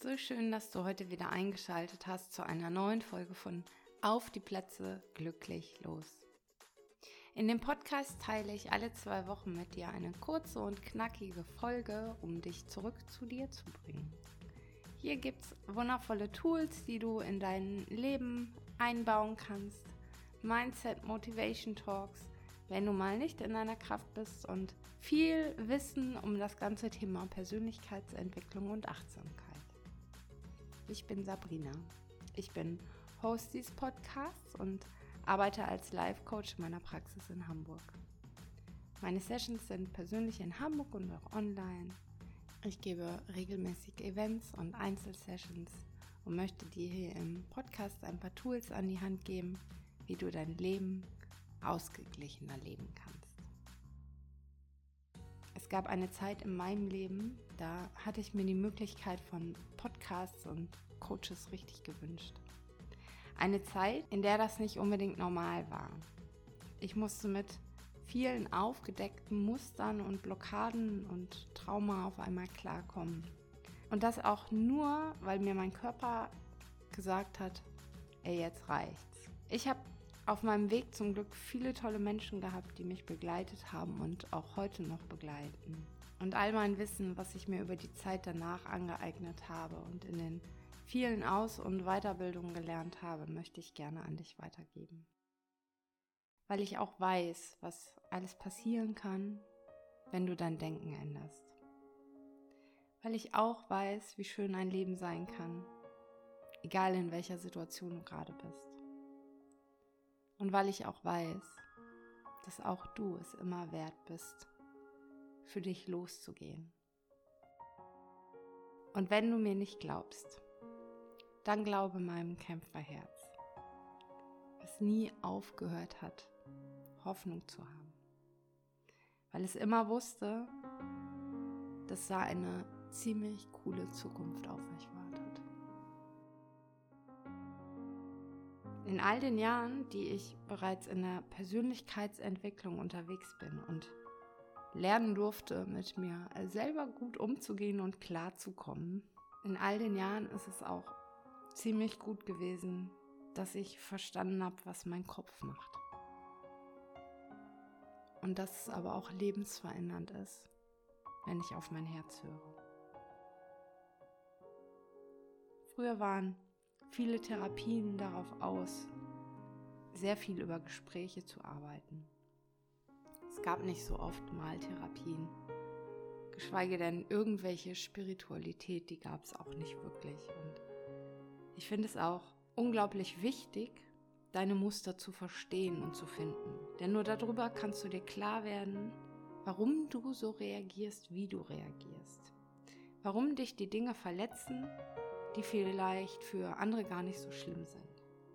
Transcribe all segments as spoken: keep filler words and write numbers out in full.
So schön, dass du heute wieder eingeschaltet hast zu einer neuen Folge von Auf die Plätze, glücklich los. In dem Podcast teile ich alle zwei Wochen mit dir eine kurze und knackige Folge, um dich zurück zu dir zu bringen. Hier gibt es wundervolle Tools, die du in dein Leben einbauen kannst. Mindset, Motivation Talks, wenn du mal nicht in deiner Kraft bist, und viel Wissen um das ganze Thema Persönlichkeitsentwicklung und Achtsamkeit. Ich bin Sabrina. Ich bin Host dieses Podcasts und arbeite als Life-Coach in meiner Praxis in Hamburg. Meine Sessions sind persönlich in Hamburg und auch online. Ich gebe regelmäßig Events und Einzelsessions und möchte dir hier im Podcast ein paar Tools an die Hand geben, wie du dein Leben ausgeglichener leben kannst. Es gab eine Zeit in meinem Leben, da hatte ich mir die Möglichkeit von Podcasts und Coaches richtig gewünscht. Eine Zeit, in der das nicht unbedingt normal war. Ich musste mit vielen aufgedeckten Mustern und Blockaden und Trauma auf einmal klarkommen. Und das auch nur, weil mir mein Körper gesagt hat, ey, jetzt reicht's. Ich habe auf meinem Weg zum Glück viele tolle Menschen gehabt, die mich begleitet haben und auch heute noch begleiten. Und all mein Wissen, was ich mir über die Zeit danach angeeignet habe und in den vielen Aus- und Weiterbildungen gelernt habe, möchte ich gerne an dich weitergeben. Weil ich auch weiß, was alles passieren kann, wenn du dein Denken änderst. Weil ich auch weiß, wie schön ein Leben sein kann, egal in welcher Situation du gerade bist. Und weil ich auch weiß, dass auch du es immer wert bist, für dich loszugehen. Und wenn du mir nicht glaubst, dann glaube meinem Kämpferherz, das nie aufgehört hat, Hoffnung zu haben. Weil es immer wusste, dass da eine ziemlich coole Zukunft auf euch wartet. In all den Jahren, die ich bereits in der Persönlichkeitsentwicklung unterwegs bin und lernen durfte, mit mir selber gut umzugehen und klarzukommen, in all den Jahren ist es auch ziemlich gut gewesen, dass ich verstanden habe, was mein Kopf macht. Und dass es aber auch lebensverändernd ist, wenn ich auf mein Herz höre. Früher waren viele Therapien darauf aus, sehr viel über Gespräche zu arbeiten. Es gab nicht so oft Maltherapien, geschweige denn irgendwelche Spiritualität, die gab es auch nicht wirklich. Und ich finde es auch unglaublich wichtig, deine Muster zu verstehen und zu finden. Denn nur darüber kannst du dir klar werden, warum du so reagierst, wie du reagierst. Warum dich die Dinge verletzen, die vielleicht für andere gar nicht so schlimm sind.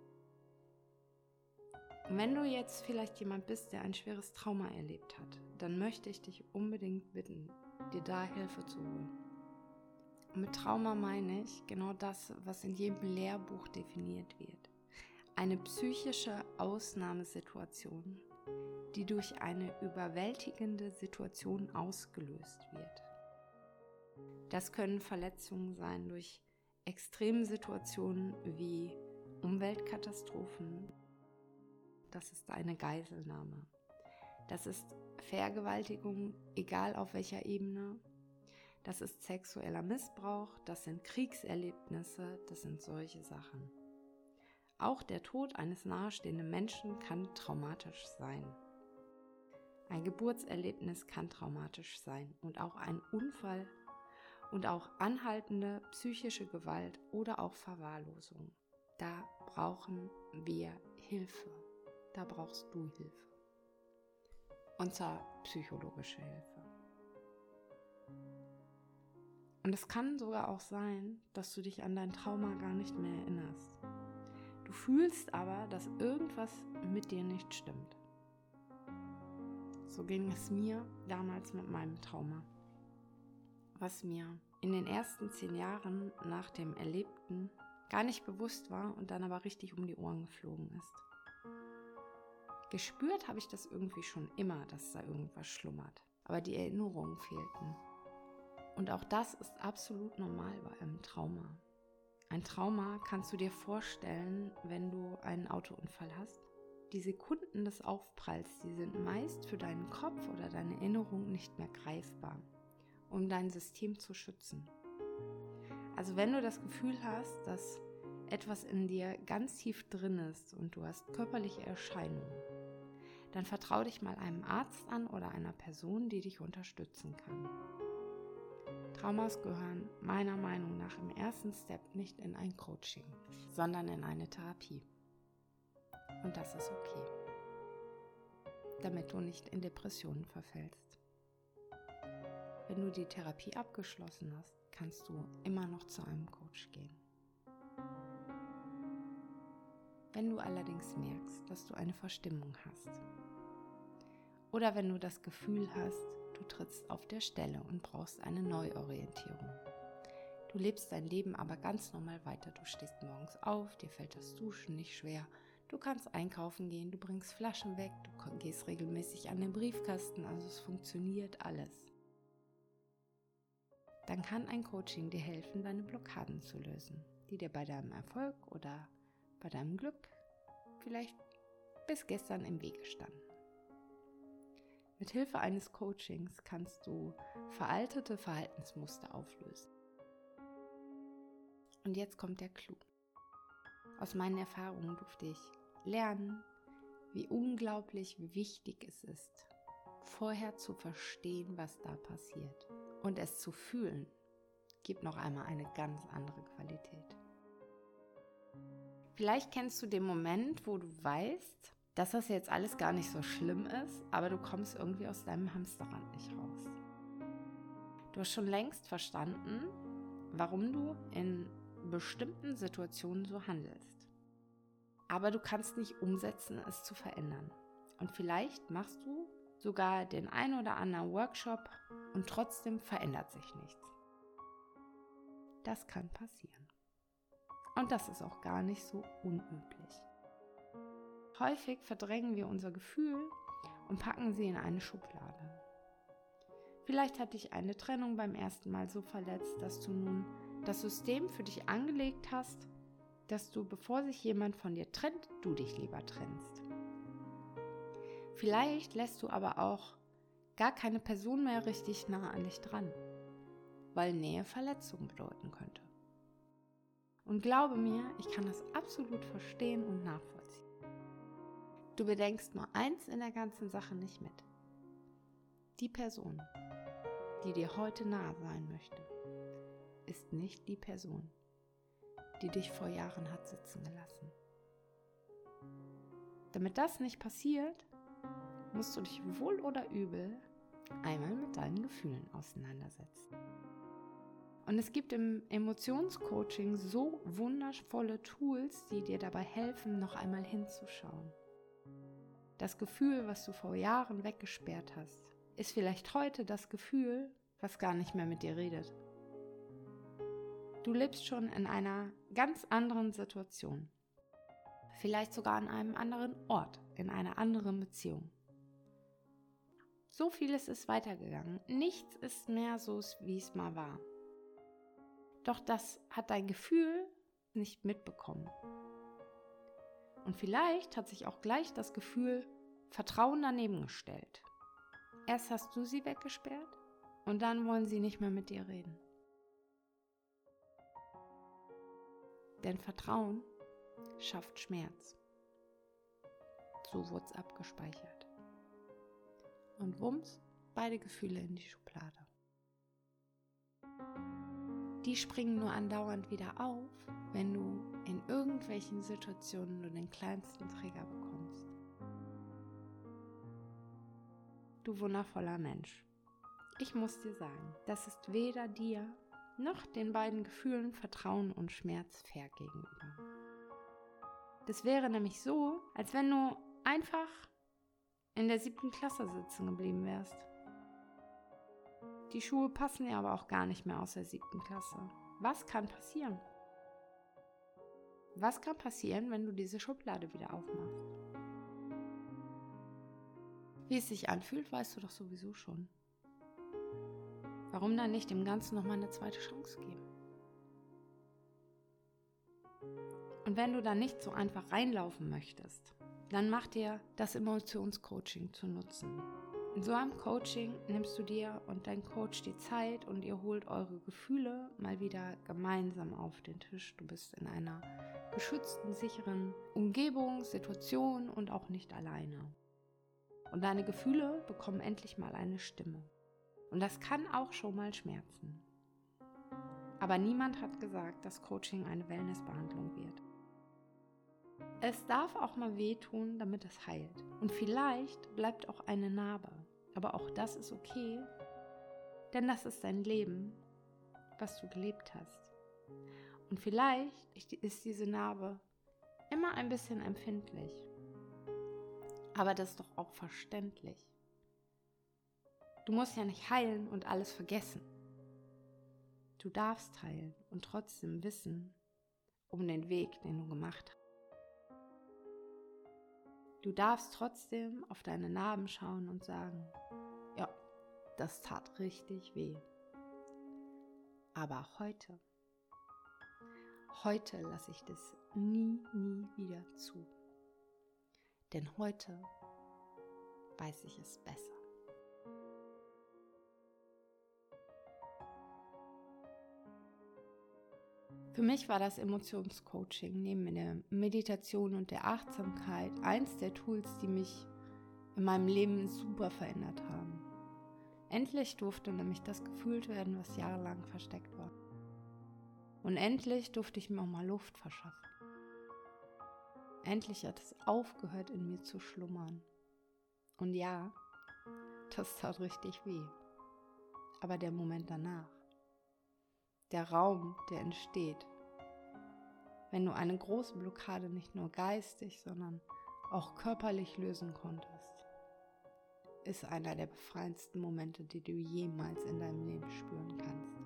Und wenn du jetzt vielleicht jemand bist, der ein schweres Trauma erlebt hat, dann möchte ich dich unbedingt bitten, dir da Hilfe zu holen. Und mit Trauma meine ich genau das, was in jedem Lehrbuch definiert wird. Eine psychische Ausnahmesituation, die durch eine überwältigende Situation ausgelöst wird. Das können Verletzungen sein durch Extremsituationen wie Umweltkatastrophen. Das ist eine Geiselnahme. Das ist Vergewaltigung, egal auf welcher Ebene. Das ist sexueller Missbrauch, das sind Kriegserlebnisse, das sind solche Sachen. Auch der Tod eines nahestehenden Menschen kann traumatisch sein. Ein Geburtserlebnis kann traumatisch sein und auch ein Unfall und auch anhaltende psychische Gewalt oder auch Verwahrlosung. Da brauchen wir Hilfe. Da brauchst du Hilfe. Und zwar psychologische Hilfe. Und es kann sogar auch sein, dass du dich an dein Trauma gar nicht mehr erinnerst. Du fühlst aber, dass irgendwas mit dir nicht stimmt. So ging es mir damals mit meinem Trauma. Was mir in den ersten zehn Jahren nach dem Erlebten gar nicht bewusst war und dann aber richtig um die Ohren geflogen ist. Gespürt habe ich das irgendwie schon immer, dass da irgendwas schlummert, aber die Erinnerungen fehlten. Und auch das ist absolut normal bei einem Trauma. Ein Trauma kannst du dir vorstellen, wenn du einen Autounfall hast. Die Sekunden des Aufpralls, die sind meist für deinen Kopf oder deine Erinnerung nicht mehr greifbar, um dein System zu schützen. Also wenn du das Gefühl hast, dass etwas in dir ganz tief drin ist und du hast körperliche Erscheinungen, dann vertrau dich mal einem Arzt an oder einer Person, die dich unterstützen kann. Traumas gehören meiner Meinung nach im ersten Step nicht in ein Coaching, sondern in eine Therapie. Und das ist okay, damit du nicht in Depressionen verfällst. Wenn du die Therapie abgeschlossen hast, kannst du immer noch zu einem Coach gehen. Wenn du allerdings merkst, dass du eine Verstimmung hast oder wenn du das Gefühl hast, du trittst auf der Stelle und brauchst eine Neuorientierung. Du lebst dein Leben aber ganz normal weiter. Du stehst morgens auf, dir fällt das Duschen nicht schwer. Du kannst einkaufen gehen, du bringst Flaschen weg, du gehst regelmäßig an den Briefkasten, also es funktioniert alles. Dann kann ein Coaching dir helfen, deine Blockaden zu lösen, die dir bei deinem Erfolg oder bei deinem Glück vielleicht bis gestern im Wege standen. Mit Hilfe eines Coachings kannst du veraltete Verhaltensmuster auflösen. Und jetzt kommt der Clou. Aus meinen Erfahrungen durfte ich lernen, wie unglaublich wichtig es ist, vorher zu verstehen, was da passiert. Und es zu fühlen, gibt noch einmal eine ganz andere Qualität. Vielleicht kennst du den Moment, wo du weißt, dass das jetzt alles gar nicht so schlimm ist, aber du kommst irgendwie aus deinem Hamsterrad nicht raus. Du hast schon längst verstanden, warum du in bestimmten Situationen so handelst. Aber du kannst nicht umsetzen, es zu verändern. Und vielleicht machst du sogar den ein oder anderen Workshop und trotzdem verändert sich nichts. Das kann passieren. Und das ist auch gar nicht so unüblich. Häufig verdrängen wir unser Gefühl und packen sie in eine Schublade. Vielleicht hat dich eine Trennung beim ersten Mal so verletzt, dass du nun das System für dich angelegt hast, dass du, bevor sich jemand von dir trennt, du dich lieber trennst. Vielleicht lässt du aber auch gar keine Person mehr richtig nah an dich dran, weil Nähe Verletzung bedeuten könnte. Und glaube mir, ich kann das absolut verstehen und nachvollziehen. Du bedenkst nur eins in der ganzen Sache nicht mit. Die Person, die dir heute nahe sein möchte, ist nicht die Person, die dich vor Jahren hat sitzen gelassen. Damit das nicht passiert, musst du dich wohl oder übel einmal mit deinen Gefühlen auseinandersetzen. Und es gibt im Emotionscoaching so wundervolle Tools, die dir dabei helfen, noch einmal hinzuschauen. Das Gefühl, was du vor Jahren weggesperrt hast, ist vielleicht heute das Gefühl, was gar nicht mehr mit dir redet. Du lebst schon in einer ganz anderen Situation. Vielleicht sogar an einem anderen Ort, in einer anderen Beziehung. So vieles ist weitergegangen. Nichts ist mehr so, wie es mal war. Doch das hat dein Gefühl nicht mitbekommen. Und vielleicht hat sich auch gleich das Gefühl Vertrauen daneben gestellt. Erst hast du sie weggesperrt und dann wollen sie nicht mehr mit dir reden. Denn Vertrauen schafft Schmerz. So wurde es abgespeichert. Und wumms, beide Gefühle in die Schublade. Die springen nur andauernd wieder auf, wenn du in irgendwelchen Situationen nur den kleinsten Trigger bekommst. Du wundervoller Mensch. Ich muss dir sagen, das ist weder dir noch den beiden Gefühlen Vertrauen und Schmerz fair gegenüber. Das wäre nämlich so, als wenn du einfach in der siebten Klasse sitzen geblieben wärst. Die Schuhe passen ja aber auch gar nicht mehr aus der siebten Klasse. Was kann passieren? Was kann passieren, wenn du diese Schublade wieder aufmachst? Wie es sich anfühlt, weißt du doch sowieso schon. Warum dann nicht dem Ganzen nochmal eine zweite Chance geben? Und wenn du da nicht so einfach reinlaufen möchtest, dann mach dir das Emotionscoaching zu nutzen. In so einem Coaching nimmst du dir und dein Coach die Zeit und ihr holt eure Gefühle mal wieder gemeinsam auf den Tisch. Du bist in einer geschützten, sicheren Umgebung, Situation und auch nicht alleine. Und deine Gefühle bekommen endlich mal eine Stimme. Und das kann auch schon mal schmerzen. Aber niemand hat gesagt, dass Coaching eine Wellnessbehandlung wird. Es darf auch mal wehtun, damit es heilt. Und vielleicht bleibt auch eine Narbe. Aber auch das ist okay, denn das ist dein Leben, was du gelebt hast. Und vielleicht ist diese Narbe immer ein bisschen empfindlich. Aber das ist doch auch verständlich. Du musst ja nicht heilen und alles vergessen. Du darfst heilen und trotzdem wissen um den Weg, den du gemacht hast. Du darfst trotzdem auf deine Narben schauen und sagen, ja, das tat richtig weh. Aber heute, heute lasse ich das nie, nie wieder zu. Denn heute weiß ich es besser. Für mich war das Emotionscoaching neben der Meditation und der Achtsamkeit eins der Tools, die mich in meinem Leben super verändert haben. Endlich durfte nämlich das gefühlt werden, was jahrelang versteckt war. Und endlich durfte ich mir auch mal Luft verschaffen. Endlich hat es aufgehört, in mir zu schlummern. Und ja, das tat richtig weh. Aber der Moment danach, der Raum, der entsteht, wenn du eine große Blockade nicht nur geistig, sondern auch körperlich lösen konntest, ist einer der befreiendsten Momente, die du jemals in deinem Leben spüren kannst.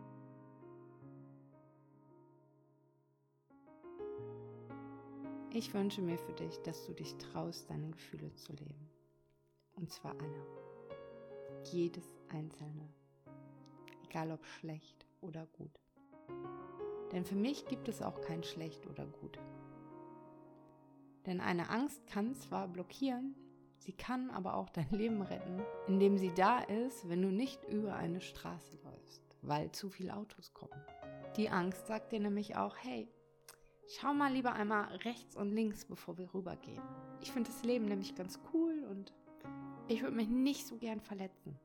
Ich wünsche mir für dich, dass du dich traust, deine Gefühle zu leben. Und zwar alle. Jedes einzelne. Egal ob schlecht oder gut. Denn für mich gibt es auch kein schlecht oder gut. Denn eine Angst kann zwar blockieren, sie kann aber auch dein Leben retten, indem sie da ist, wenn du nicht über eine Straße läufst, weil zu viele Autos kommen. Die Angst sagt dir nämlich auch, hey, schau mal lieber einmal rechts und links, bevor wir rübergehen. Ich finde das Leben nämlich ganz cool und ich würde mich nicht so gern verletzen.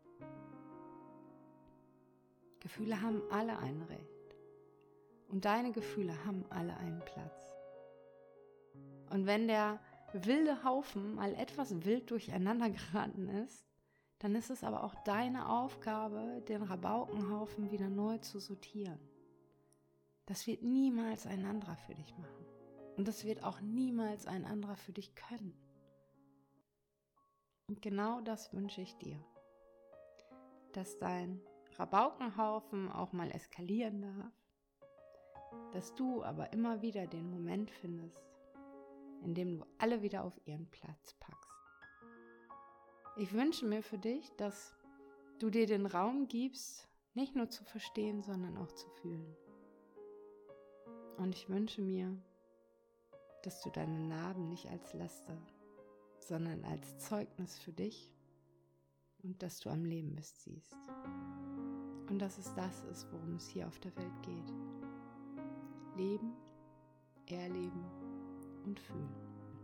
Gefühle haben alle ein Recht. Und deine Gefühle haben alle einen Platz. Und wenn der wilde Haufen mal etwas wild durcheinander geraten ist, dann ist es aber auch deine Aufgabe, den Rabaukenhaufen wieder neu zu sortieren. Das wird niemals ein anderer für dich machen. Und das wird auch niemals ein anderer für dich können. Und genau das wünsche ich dir. Dass dein Rabaukenhaufen auch mal eskalieren darf. Dass du aber immer wieder den Moment findest, in dem du alle wieder auf ihren Platz packst. Ich wünsche mir für dich, dass du dir den Raum gibst, nicht nur zu verstehen, sondern auch zu fühlen. Und ich wünsche mir, dass du deine Narben nicht als Laster, sondern als Zeugnis für dich und dass du am Leben bist siehst. Und dass es das ist, worum es hier auf der Welt geht. Leben, erleben und fühlen.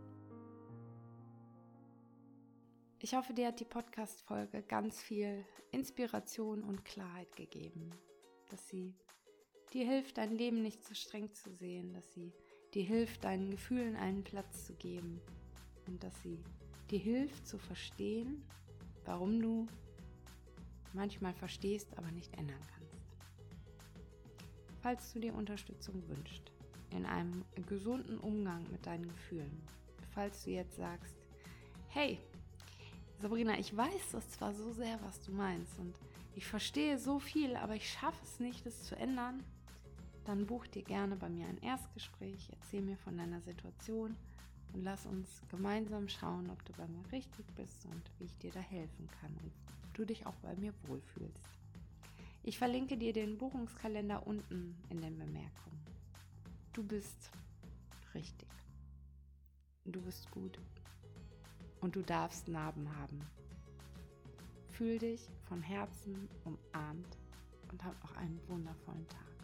Ich hoffe, dir hat die Podcast-Folge ganz viel Inspiration und Klarheit gegeben, dass sie dir hilft, dein Leben nicht zu streng zu sehen, dass sie dir hilft, deinen Gefühlen einen Platz zu geben und dass sie dir hilft zu verstehen, warum du manchmal verstehst, aber nicht ändern kannst. Falls du dir Unterstützung wünschst, in einem gesunden Umgang mit deinen Gefühlen, falls du jetzt sagst, hey, Sabrina, ich weiß das zwar so sehr, was du meinst und ich verstehe so viel, aber ich schaffe es nicht, es zu ändern, dann buch dir gerne bei mir ein Erstgespräch, erzähl mir von deiner Situation und lass uns gemeinsam schauen, ob du bei mir richtig bist und wie ich dir da helfen kann und ob du dich auch bei mir wohlfühlst. Ich verlinke dir den Buchungskalender unten in den Bemerkungen. Du bist richtig. Du bist gut. Und du darfst Narben haben. Fühl dich von Herzen umarmt und hab noch einen wundervollen Tag.